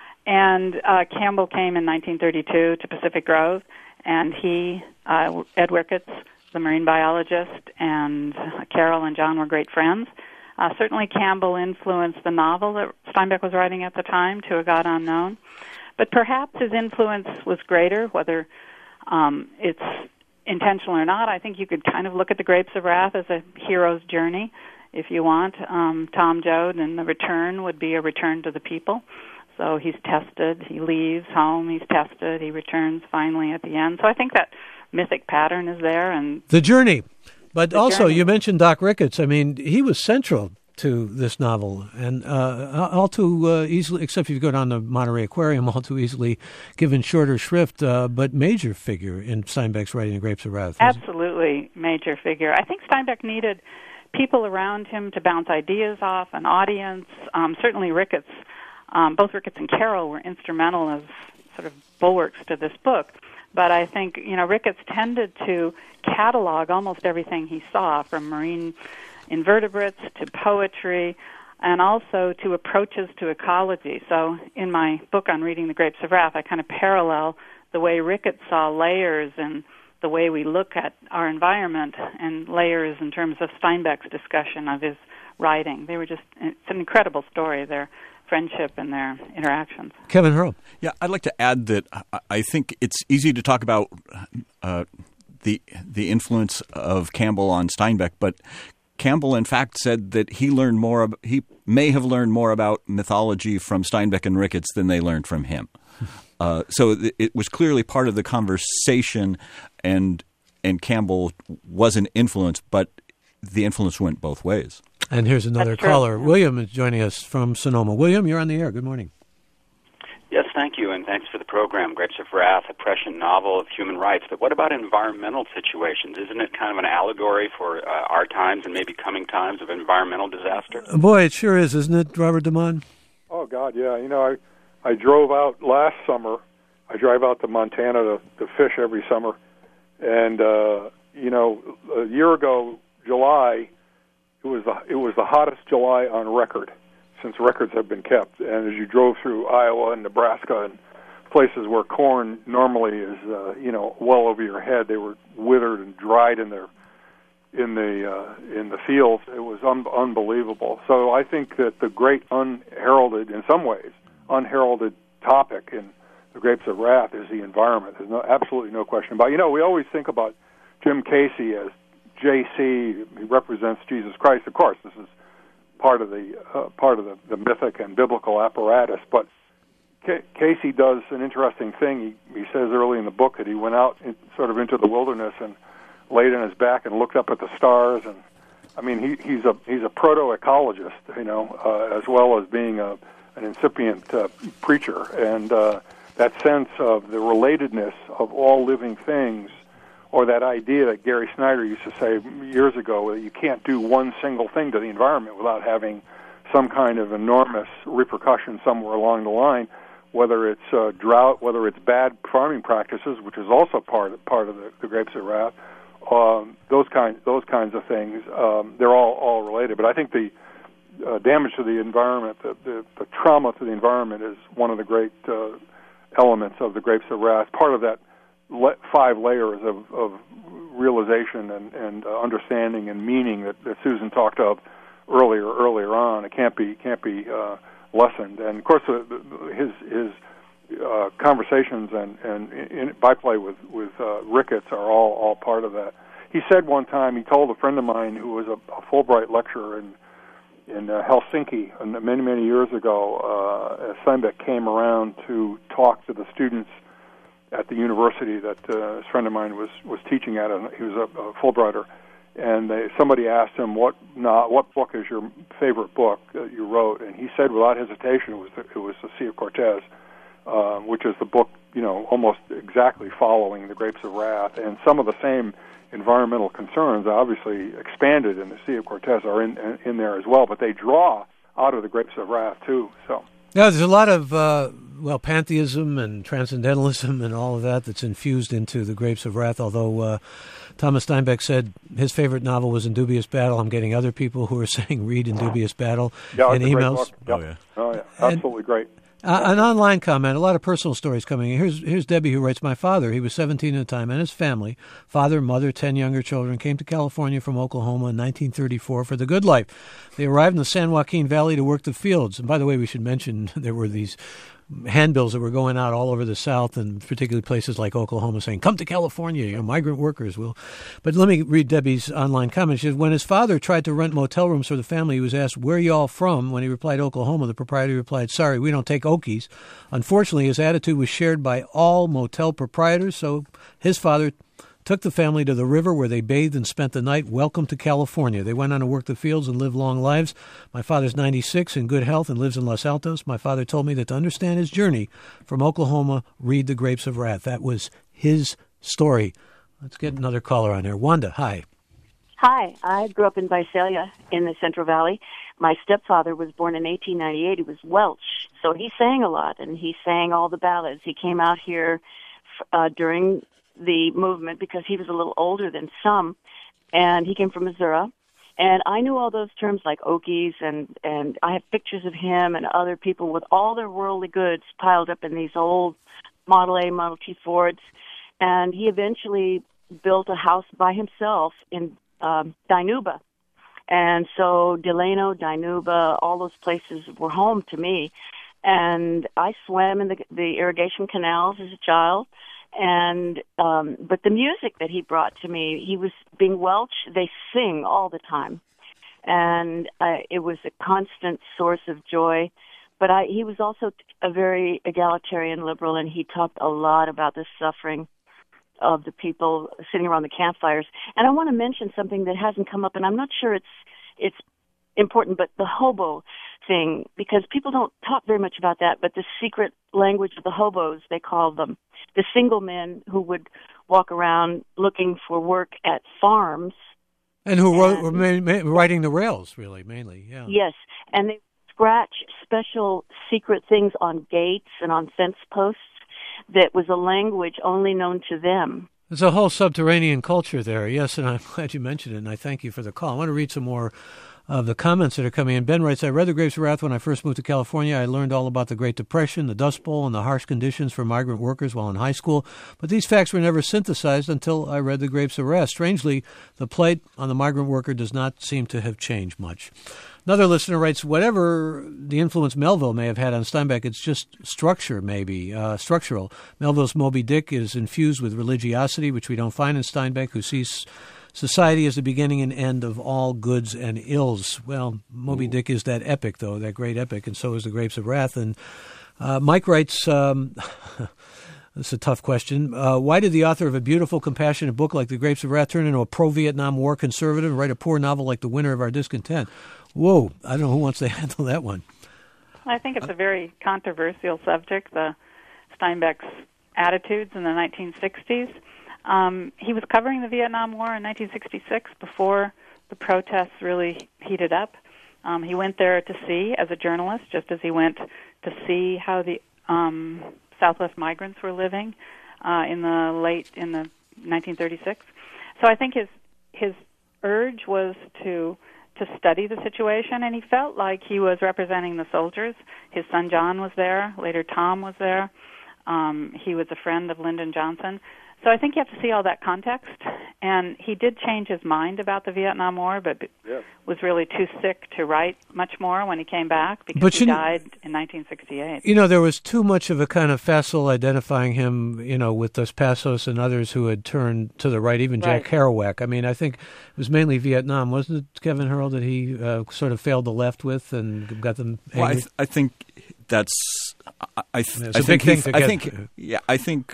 And uh, Campbell came in nineteen thirty-two to Pacific Grove, and he, uh, Ed Ricketts, the marine biologist, and Carol and John were great friends. Uh, certainly Campbell influenced the novel that Steinbeck was writing at the time, To a God Unknown. But perhaps his influence was greater, whether um, it's intentional or not. I think you could kind of look at The Grapes of Wrath as a hero's journey, if you want. Um, Tom Joad and The Return would be a return to the people. So he's tested, he leaves home, he's tested, he returns finally at the end. So I think that mythic pattern is there. And The Journey. But The also, Journey. you mentioned Doc Ricketts. I mean, he was central to this novel, and uh, all too uh, easily, except if you go down to Monterey Aquarium, all too easily given shorter shrift, uh, but major figure in Steinbeck's writing, The Grapes of Wrath. Absolutely major figure. I think Steinbeck needed people around him to bounce ideas off, an audience. Um, certainly Ricketts, um, both Ricketts and Carroll were instrumental as sort of bulwarks to this book. But I think, you know, Ricketts tended to catalog almost everything he saw, from marine invertebrates to poetry, and also to approaches to ecology. So in my book on Reading the Grapes of Wrath, I kind of parallel the way Ricketts saw layers and the way we look at our environment and layers in terms of Steinbeck's discussion of his writing. They were just, it's an incredible story, their friendship and their interactions. Kevin Hurl. Yeah, I'd like to add that I think it's easy to talk about uh, the the influence of Campbell on Steinbeck, but Campbell, in fact, said that he learned more. He may have learned more about mythology from Steinbeck and Ricketts than they learned from him. Uh, so it was clearly part of the conversation, and and Campbell was an influence, but the influence went both ways. And here's another That's true. caller. William is joining us from Sonoma. William, you're on the air. Good morning. Yes, thank you, and thanks for the program. Grapes of Wrath, a prescient novel of human rights. But what about environmental situations? Isn't it kind of an allegory for uh, our times and maybe coming times of environmental disaster? Boy, it sure is, isn't it, Robert DeMond? Oh, God, yeah. You know, I, I drove out last summer. I drive out to Montana to, to fish every summer. And, uh, you know, a year ago, July, it was the, it was the hottest July on record since records have been kept. And as you drove through Iowa and Nebraska and places where corn normally is, uh, you know, well over your head, they were withered and dried in their in the uh, in the fields. It was un- unbelievable. So I think that the great unheralded, in some ways, unheralded topic in The Grapes of Wrath is the environment. There's no absolutely no question about it. You know, we always think about Jim Casey as J C. He represents Jesus Christ. Of course, this is part of the uh, part of the, the mythic and biblical apparatus. But C- Casey does an interesting thing. He, he says early in the book that he went out in, sort of into the wilderness and laid on his back and looked up at the stars. And I mean, he, he's a he's a proto-ecologist, you know, uh, as well as being a an incipient uh, preacher. And uh, that sense of the relatedness of all living things, or that idea that Gary Snyder used to say years ago, that you can't do one single thing to the environment without having some kind of enormous repercussion somewhere along the line, whether it's uh, drought, whether it's bad farming practices, which is also part of, part of the, the Grapes of Wrath, um, those kind those kinds of things. Um, they're all, all related. But I think the uh, damage to the environment, the, the, the trauma to the environment, is one of the great uh, elements of the Grapes of Wrath. Part of that le- five layers of, of realization and, and uh, understanding and meaning that, that Susan talked of earlier earlier on. It can't be can't be uh, lessened. And of course, uh, his his uh, conversations and and in, byplay with with uh, Ricketts are all all part of that. He said one time, he told a friend of mine who was a, a Fulbright lecturer in in uh, Helsinki many many years ago, uh, as Steinbeck came around to talk to the students at the university that uh, his friend of mine was was teaching at. And he was a, a Fulbrighter. And they, somebody asked him, what not, what book is your favorite book that you wrote? And he said without hesitation it was the, it was The Sea of Cortez, uh, which is the book, you know, almost exactly following The Grapes of Wrath. And some of the same environmental concerns, obviously expanded in The Sea of Cortez, are in, in, in there as well. But they draw out of The Grapes of Wrath, too. So Yeah, there's a lot of, uh, well, pantheism and transcendentalism and all of that that's infused into The Grapes of Wrath, although uh, Thomas Steinbeck said his favorite novel was In Dubious Battle. I'm getting other people who are saying read In Dubious Battle yeah, in it's a great emails. book. Yep. Oh, yeah. Oh, yeah. Absolutely And, great. Uh, an online comment, a lot of personal stories coming in. Here's here's Debbie, who writes, my father, he was seventeen at the time, and his family, father, mother, ten younger children, came to California from Oklahoma in nineteen thirty-four for the good life. They arrived in the San Joaquin Valley to work the fields. And by the way, we should mention there were these handbills that were going out all over the South, and particularly places like Oklahoma, saying, come to California, you know, migrant workers will. But let me read Debbie's online comment. She says, when his father tried to rent motel rooms for the family, he was asked, where are you all from? When he replied, Oklahoma, the proprietor replied, sorry, we don't take Okies. Unfortunately, his attitude was shared by all motel proprietors, so his father took the family to the river where they bathed and spent the night. Welcome to California. They went on to work the fields and live long lives. My father's ninety-six, in good health, and lives in Los Altos. My father told me that to understand his journey from Oklahoma, read The Grapes of Wrath. That was his story. Let's get another caller on here. Wanda, hi. Hi. I grew up in Visalia in the Central Valley. My stepfather was born in eighteen ninety-eight. He was Welsh, so he sang a lot, and he sang all the ballads. He came out here uh, during the movement because he was a little older than some, and he came from Missouri. And I knew all those terms like Okies, and, and I have pictures of him and other people with all their worldly goods piled up in these old Model A, Model T Fords. And he eventually built a house by himself in um, Dinuba. And so Delano, Dinuba, all those places were home to me. And I swam in the, the irrigation canals as a child. And um, but the music that he brought to me, he was being Welsh. They sing all the time, and uh, it was a constant source of joy. But I, he was also a very egalitarian liberal, and he talked a lot about the suffering of the people sitting around the campfires. And I want to mention something that hasn't come up, and I'm not sure it's it's important, but the hobo thing, because people don't talk very much about that, but the secret language of the hobos, they call them, the single men who would walk around looking for work at farms. And who wrote, were ma- ma- writing the rails, really, mainly, yeah. Yes, and they scratch special secret things on gates and on fence posts that was a language only known to them. There's a whole subterranean culture there, yes, and I'm glad you mentioned it, and I thank you for the call. I want to read some more of the comments that are coming in. Ben writes, I read The Grapes of Wrath when I first moved to California. I learned all about the Great Depression, the Dust Bowl, and the harsh conditions for migrant workers while in high school. But these facts were never synthesized until I read The Grapes of Wrath. Strangely, the plight on the migrant worker does not seem to have changed much. Another listener writes, whatever the influence Melville may have had on Steinbeck, it's just structure, maybe, uh, structural. Melville's Moby Dick is infused with religiosity, which we don't find in Steinbeck, who sees society is the beginning and end of all goods and ills. Well, Moby Ooh. Dick is that epic, though, that great epic, and so is The Grapes of Wrath. And uh, Mike writes, um, this is a tough question, uh, why did the author of a beautiful, compassionate book like The Grapes of Wrath turn into a pro-Vietnam War conservative and write a poor novel like The Winter of Our Discontent? Whoa, I don't know who wants to handle that one. I think it's a very controversial subject, the Steinbeck's attitudes in the nineteen sixties. Um, he was covering the Vietnam War in nineteen sixty-six before the protests really heated up. Um, he went there to see, as a journalist, just as he went to see how the um, Southwest migrants were living uh, in the late in the nineteen thirty-six. So I think his his urge was to to study the situation, and he felt like he was representing the soldiers. His son John was there. Later, Tom was there. Um, he was a friend of Lyndon Johnson. So I think you have to see all that context. And he did change his mind about the Vietnam War, but yeah. was really too sick to write much more when he came back because but he died in nineteen sixty-eight. You know, there was too much of a kind of facile identifying him, you know, with Dos Passos and others who had turned to the right, even Jack right. Kerouac. I mean, I think it was mainly Vietnam, wasn't it, Kevin Hurl, that he uh, sort of failed the left with and got them angry? Well, I, th- I think that's... I, I, th- it's I a think big thing to I get... think, yeah, I think...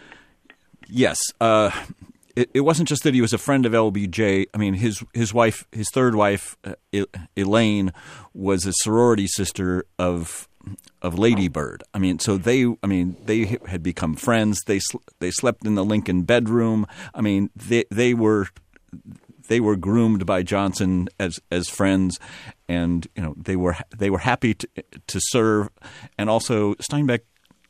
Yes, uh, it, it wasn't just that he was a friend of L B J. I mean, his his wife, his third wife, uh, Elaine, was a sorority sister of of Lady Bird. I mean, so they, I mean, they had become friends. They sl- they slept in the Lincoln bedroom. I mean, they they were they were groomed by Johnson as as friends, and you know they were they were happy to to serve, and also Steinbeck.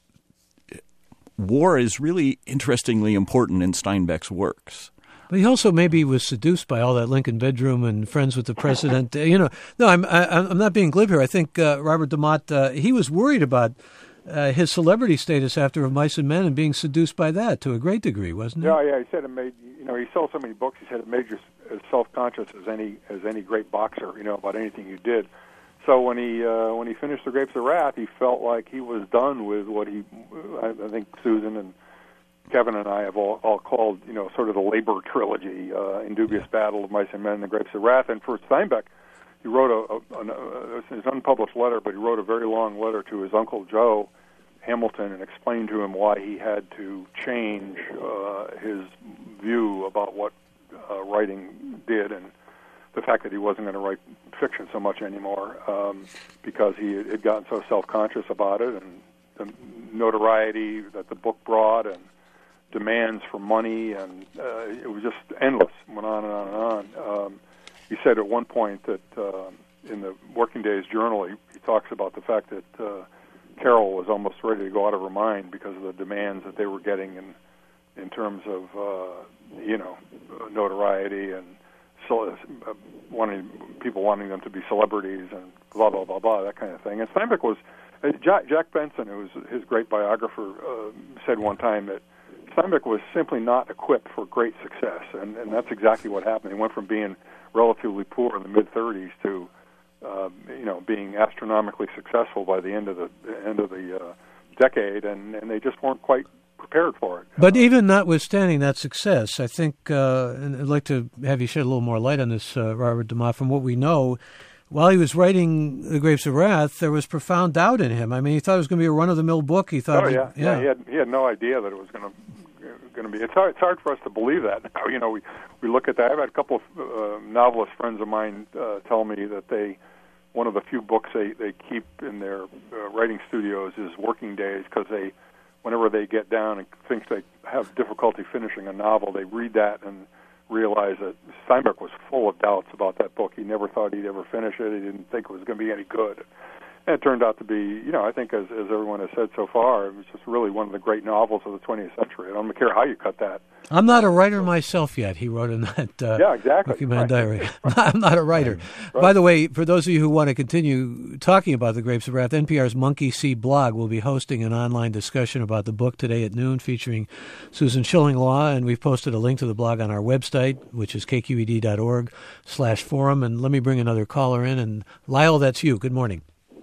War is really interestingly important in Steinbeck's works. But he also maybe was seduced by all that Lincoln bedroom and friends with the president. you know, no, I'm I, I'm not being glib here. I think uh, Robert DeMott uh, he was worried about uh, his celebrity status after Of Mice and Men and being seduced by that to a great degree, wasn't he? Yeah, yeah. He said it made you know he sold so many books. He said it made you as self-conscious as any as any great boxer. You know about anything you did. So when he uh, when he finished The Grapes of Wrath, he felt like he was done with what he, I, I think Susan and Kevin and I have all, all called, you know, sort of the labor trilogy, uh, Indubious Battle, Of Mice and Men, and The Grapes of Wrath. And for Steinbeck, he wrote a, a, a, a his unpublished letter, but he wrote a very long letter to his Uncle Joe Hamilton and explained to him why he had to change uh, his view about what uh, writing did and the fact that he wasn't going to write fiction so much anymore um, because he had gotten so self-conscious about it, and the notoriety that the book brought and demands for money, and uh, it was just endless, went on and on and on. Um, he said at one point that uh, in the Working Days Journal, he, he talks about the fact that uh, Carol was almost ready to go out of her mind because of the demands that they were getting in, in terms of, uh, you know, notoriety and So, uh, wanting people wanting them to be celebrities and blah blah blah blah, that kind of thing. And Steinbeck was uh, Jack, Jack Benson, who was his great biographer, uh, said one time that Steinbeck was simply not equipped for great success, and, and that's exactly what happened. He went from being relatively poor in the mid thirties to uh, you know being astronomically successful by the end of the, the end of the uh, decade, and, and they just weren't quite prepared for it. But even notwithstanding that success, I think, uh, and I'd like to have you shed a little more light on this, uh, Robert DeMott. From what we know, while he was writing The Grapes of Wrath, there was profound doubt in him. I mean, he thought it was going to be a run-of-the-mill book. He thought, oh yeah, he, yeah. yeah, he had he had no idea that it was going to going to be. It's hard. It's hard for us to believe that now. You know, we we look at that. I've had a couple of uh, novelist friends of mine uh, tell me that they one of the few books they they keep in their uh, writing studios is Working Days, because they. Whenever they get down and think they have difficulty finishing a novel, they read that and realize that Steinbeck was full of doubts about that book. He never thought he'd ever finish it. He didn't think it was going to be any good. And it turned out to be, you know, I think as, as everyone has said so far, it was just really one of the great novels of the twentieth century. I don't care how you cut that. I'm not a writer myself yet, he wrote in that uh, yeah, exactly. Lucky Man right. Diary. I'm not a writer. Right. By the way, for those of you who want to continue talking about The Grapes of Wrath, N P R's Monkey See blog will be hosting an online discussion about the book today at noon featuring Susan Schillinglaw, and we've posted a link to the blog on our website, which is k q e d dot org slash forum. And let me bring another caller in. And Lyle, that's you. Good morning.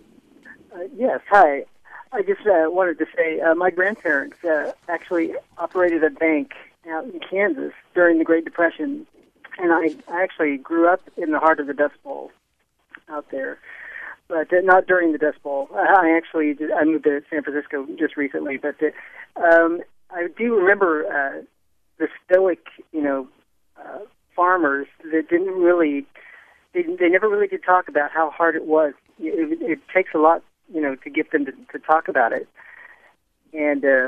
Uh, yes, hi. I just uh, wanted to say uh, my grandparents uh, actually operated a bank out in Kansas during the Great Depression, and I, I actually grew up in the heart of the Dust Bowl out there, but uh, not during the Dust Bowl. I actually did, I moved to San Francisco just recently, but uh, um, I do remember uh, the stoic, you know, uh, farmers that didn't really, they, they never really did talk about how hard it was. It, it takes a lot, you know, to get them to, to talk about it. And uh,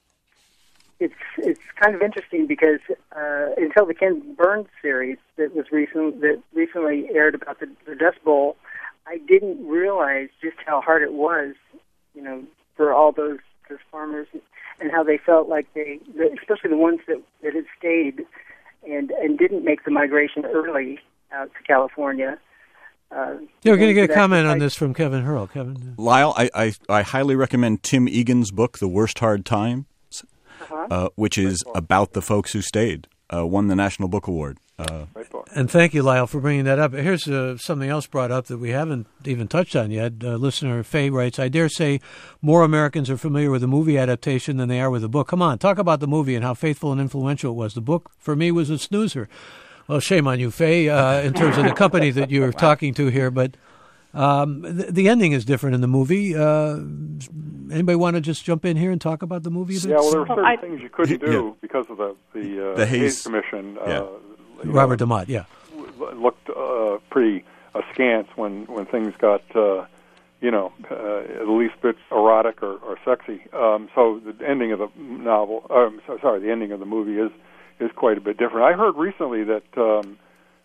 it's it's kind of interesting because uh, until the Ken Burns series that was recent that recently aired about the, the Dust Bowl, I didn't realize just how hard it was, you know, for all those, those farmers and how they felt like they, especially the ones that, that had stayed and and didn't make the migration early out to California. Uh, yeah, we're going to get a comment on this from Kevin Hurl. Kevin, Lyle, I, I, I highly recommend Tim Egan's book, The Worst Hard Times, uh-huh. uh, which is about the folks who stayed. Uh, won the National Book Award. Uh, and thank you, Lyle, for bringing that up. Here's uh, something else brought up that we haven't even touched on yet. Uh, listener Faye writes, I dare say more Americans are familiar with the movie adaptation than they are with the book. Come on, talk about the movie and how faithful and influential it was. The book, for me, was a snoozer. Well, shame on you, Faye, uh, in terms of the company that you're wow. talking to here. But um, the, the ending is different in the movie. Uh, anybody want to just jump in here and talk about the movie? Yeah, well, there were certain I, things you couldn't do yeah. because of the the, uh, the Hayes, Hayes Commission. Yeah. Uh, Robert know, DeMott, yeah. Looked uh, pretty askance when, when things got, uh, you know, uh, at least a bit erotic or, or sexy. Um, so the ending of the novel, um, so, sorry, the ending of the movie is is quite a bit different. I heard recently that um,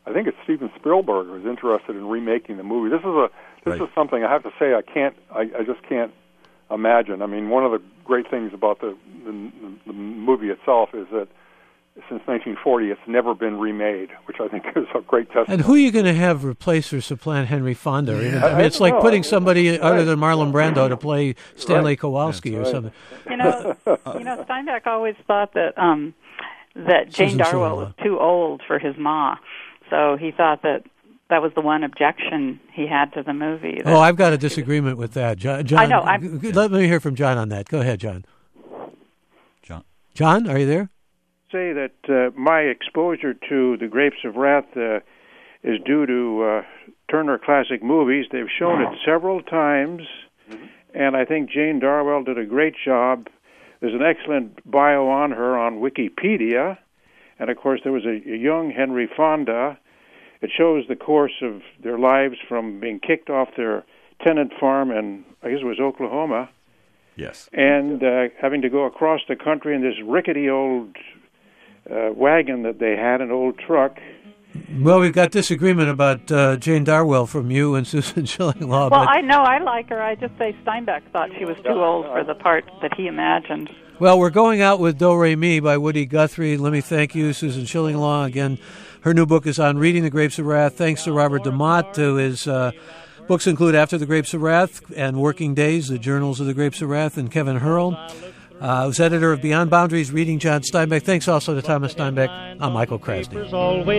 I think it's Steven Spielberg who's interested in remaking the movie. This is a this Right. is something I have to say I can't I, I just can't imagine. I mean, one of the great things about the, the the movie itself is that since nineteen forty, it's never been remade, which I think is a great testimony. And who are you going to have replace or supplant Henry Fonda? Yeah. I mean, it's I like know. putting somebody Right. other than Marlon Brando to play Stanley Right. Kowalski or That's right. something. You know, you know, Steinbeck always thought that um, that Jane Susan Darwell Shirley. was too old for his ma, so he thought that that was the one objection he had to the movie. that- Oh, I've got a disagreement with that. John, John I know, I'm- g- let me hear from John on that. Go ahead, John. John. John, are you there? Say that uh, my exposure to the Grapes of Wrath uh, is due to uh, Turner Classic Movies. They've shown it several times, and I think Jane Darwell did a great job. There's an excellent bio on her on Wikipedia, and of course there was a, a young Henry Fonda. It shows the course of their lives from being kicked off their tenant farm in, I guess it was Oklahoma, Yes. and uh, having to go across the country in this rickety old uh, wagon that they had, an old truck. Well, we've got disagreement about uh, Jane Darwell from you and Susan Shillinglaw. well, but, I know I like her. I just say Steinbeck thought she was too old for the part that he imagined. well, we're going out with Do Re Mi by Woody Guthrie. Let me thank you, Susan Shillinglaw. Again, her new book is on Reading the Grapes of Wrath. Thanks to Robert DeMott, who is... Uh, Books include After the Grapes of Wrath and Working Days, the Journals of the Grapes of Wrath, and Kevin Hurl, uh, who's editor of Beyond Boundaries, reading John Steinbeck. Thanks also to Thomas Steinbeck. I'm Michael Krasny. Papers always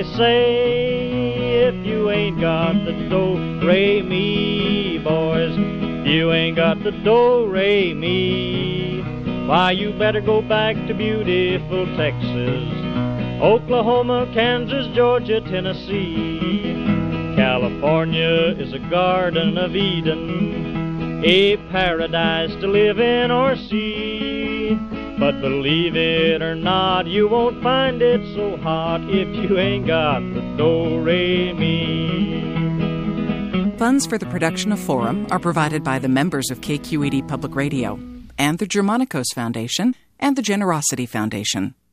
say if you ain't got the do-re-mi, boys, if you ain't got the do-re-mi, why, you better go back to beautiful Texas, Oklahoma, Kansas, Georgia, Tennessee. California is a garden of Eden, a paradise to live in or see. But believe it or not, you won't find it so hot if you ain't got the do-re-mi. Funds for the production of Forum are provided by the members of K Q E D Public Radio and the Germanicos Foundation and the Generosity Foundation.